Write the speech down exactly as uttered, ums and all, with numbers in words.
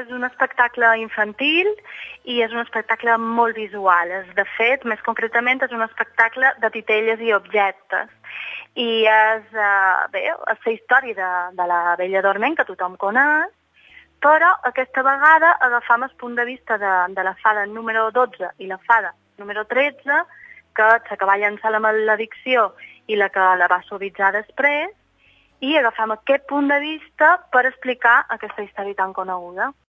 és un espectacle infantil i és un espectacle molt visual. És, de fet, més concretament, és un espectacle de titelles i objectes. I és, eh, bé, és la història de, de la Bella Dorment, que tothom coneix, però aquesta vegada agafam el punt de vista de, de la fada número dotze i la fada número tretze, que és la que va llançar la maledicció i la que la va suavitzar després, i agafam aquest punt de vista per explicar aquesta història tan coneguda.